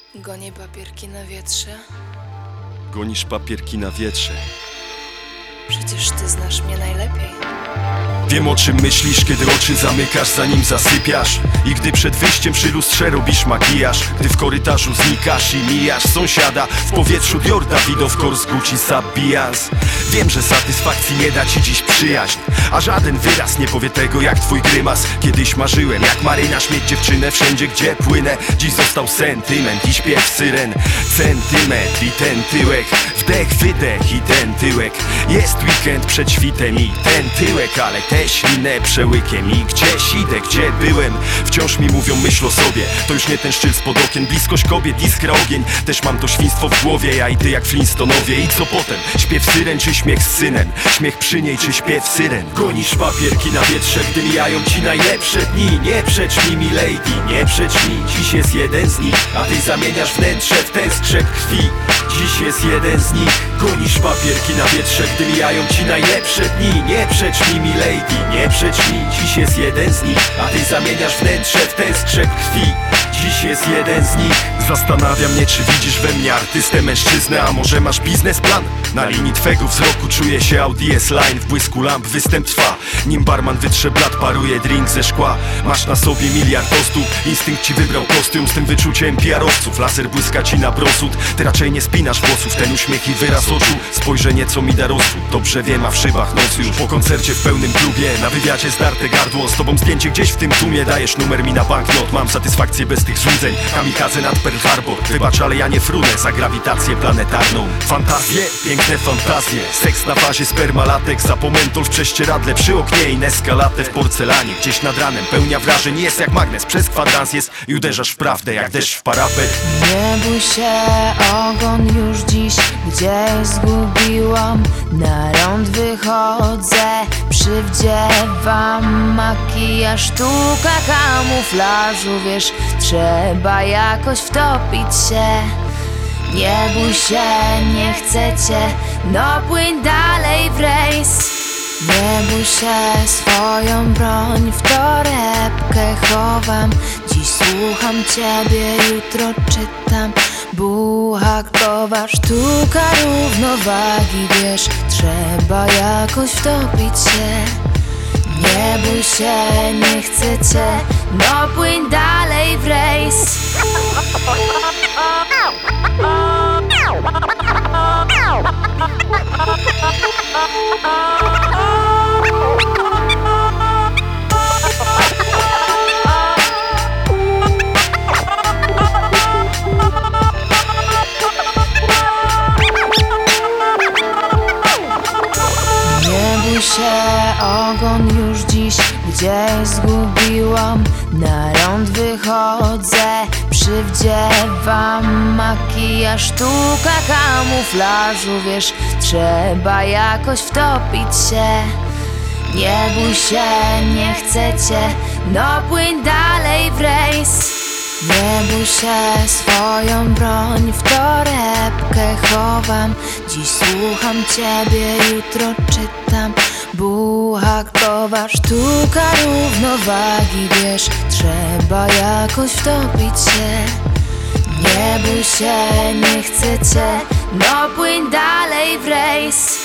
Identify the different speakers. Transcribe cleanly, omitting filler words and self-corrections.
Speaker 1: Gonię papierki na wietrze.
Speaker 2: Gonisz papierki na wietrze.
Speaker 1: Przecież ty znasz mnie najlepiej.
Speaker 2: Wiem, o czym myślisz, kiedy oczy zamykasz, zanim zasypiasz. I gdy przed wyjściem przy lustrze robisz makijaż. Gdy w korytarzu znikasz i mijasz sąsiada. W powietrzu Dior Davidoff Kors Gucci Sabians. Wiem, że satysfakcji nie da ci dziś przyjaźń, a żaden wyraz nie powie tego jak twój grymas. Kiedyś marzyłem jak marynarz mieć dziewczynę wszędzie gdzie płynę. Dziś został sentyment i śpiew syren. Centymetr i ten tyłek, wdech, wydech i ten tyłek. Jest weekend przed świtem i ten tyłek, ale te ślinę przełykiem. I gdzieś idę, gdzie byłem, wciąż mi mówią myśl o sobie. To już nie ten szczyt spod okien, bliskość kobiet, iskra, ogień. Też mam to świństwo w głowie, ja i ty jak Flintstonowie. I co potem? Śpiew syren czy śmiech z synem? Śmiech przy niej czy śpiew syren? Gonisz papierki na wietrze, gdy mijają ci najlepsze dni. Nie przecz mi, milady, nie przecz mi. Dziś jest jeden z nich, a ty zamieniasz wnętrze w ten skrzep krwi. Dziś jest jeden z nich. Gonisz papierki na wietrze, gdy mijają ci najlepsze dni. Nie przecz mi, milady, nie przecz mi. Dziś jest jeden z nich, a ty zamieniasz wnętrze w ten skrzep krwi. Dziś jest jeden z nich. Zastanawia mnie, czy widzisz we mnie artystę, mężczyznę, a może masz biznesplan? Na linii twego wzroku czuje się Audi S-Line. W błysku lamp występ trwa, nim barman wytrze blat, paruje drink ze szkła. Masz na sobie miliard tostów, instynkt ci wybrał kostium z tym wyczuciem PR-owców. Laser błyska ci na brosut, ty raczej nie spinasz włosów. Ten uśmiech i wyraz oczu, spojrzenie co mi da rozsąd. Dobrze wiem, a w szybach noc już. Po koncercie w pełnym klubie, na wywiadzie zdarte gardło. Z tobą zdjęcie gdzieś w tym tłumie, dajesz numer mi na banknot. Mam satysfakcję bez tych złudzeń, kamikadze nad Pearl Harbor. Wybacz, ale ja nie frunę za grawitację planetarną. Fantazje, piękne fantazje. Seks na fazie, sperma, latek. Zapomentol w prześcieradle, przy oknie i eskalatę w porcelanie. Gdzieś nad ranem, pełnia wrażeń, jest jak magnes. Przez kwadrans jest i uderzasz w prawdę jak deszcz w parapet.
Speaker 1: Nie bój się, ogon już dziś gdzieś zgubiłam. Na rąd wychodzę, przywdziewam makijaż, sztuka kamuflażu. Wiesz, trzeba jakoś wtopić się. Nie bój się, nie chcecie, no płyń dalej w rejs. Nie bój się, swoją broń w torebkę chowam. Dziś słucham ciebie, jutro czytam. Buchaktowa sztuka równowagi, wiesz, trzeba jakoś wtopić się. Nie bój się, nie chcecie, no płyń dalej w rejs. Nie bój się, ogon już dziś gdzieś zgubiłam. Na rąd wychodzę, przywdziewam makijaż, sztuka kamuflażu. Wiesz, trzeba jakoś wtopić się. Nie bój się, nie chcecie, no płyń dalej w rejs. Nie bój się, swoją broń w torebkę chowam. Dziś słucham ciebie, jutro czytam. Buchaktowa sztuka równowagi, wiesz, trzeba jakoś wtopić się. Nie bój się, nie chcecie, no płyń dalej w rejs.